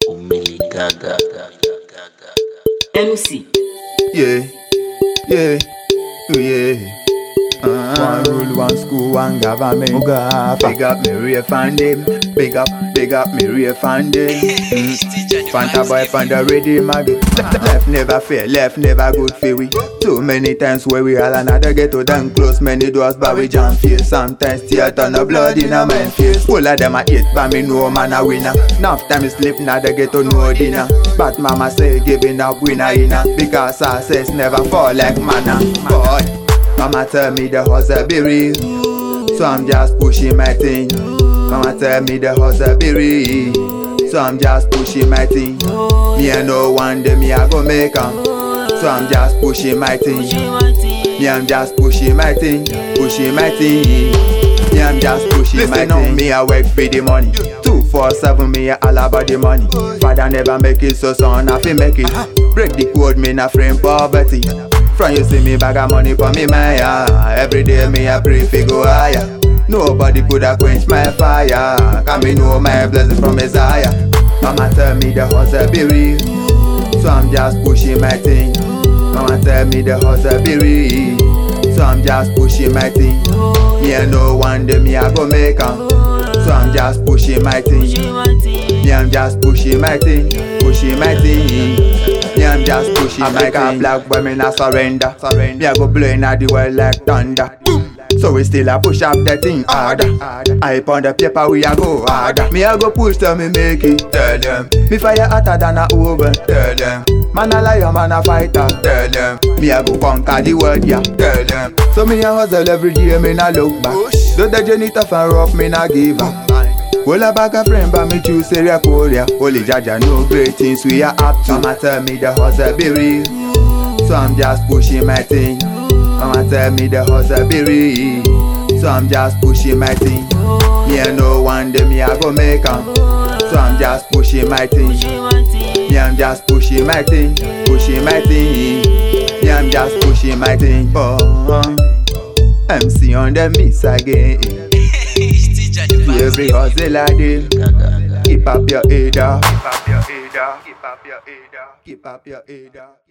Omili Gaga. MC. Yeah, yeah, yeah. One rule, one school, one government. Big up me rave and them. Big up me rave and them. Fanta boy from the ready maggie. Left never fair, left never good for we. Too many times where we all another ghetto them close many doors but we jam face. Sometimes tear turn the blood in a man face. Full of them a hate but me know man a winner. Enough time sleep now the ghetto no dinner. But mama say giving up winner inna. Because success never fall like manna. Boy, mama tell me the hustle be real, so I'm just pushing my thing. Mama tell me the hustle be real, so I'm just pushing my thing. Me I know one day me I go make 'em, so I'm just pushing my thing. Me I'm just pushing my thing, pushing my thing. Me I'm just pushing my thing. Me I work for the money, 247 me I all about the money. Father never make it, so son I fi make it. Break the code, me na frame poverty. From you see me bag of money for me Maya. Every day me I pray fi go higher. Nobody coulda quench my fire, cause me know my blessing from Messiah. Mama tell me the hustle be real, so I'm just pushing my thing. Mama tell me the hustle be real, so I'm just pushing my thing. Me I know one day me I go make 'em, so I'm just pushing my thing. Me I'm just pushing my thing, pushing my thing. Me I'm just pushing my thing. Black women I surrender. Me I go blowing at the world like thunder. So we still a push up the thing harder. I on the paper we a go harder. Me a go push till me make it. Tell them me fire hotter than a oven. Tell them man a liar, man a fighter. Tell them me a go conquer the world, yeah. Tell them so me a hustle every day, me na look back. Though the journey tough and rough, me na give up. Well a bag of friend but me choose area Korea. Holy Jaja know great things we are up to. Mama tell me the hustle be real, so I'm just pushing my thing. Mama tell me the hustle be real, so I'm just pushing my thing. Me I know one day me I go make 'em, so I'm just pushing my thing. Me I'm just pushing my thing, pushing my thing. Me I'm just pushing my thing. MC on the mix again. Every hustle I do, keep up your head up, keep up your head up, keep up your head up, keep up your head up.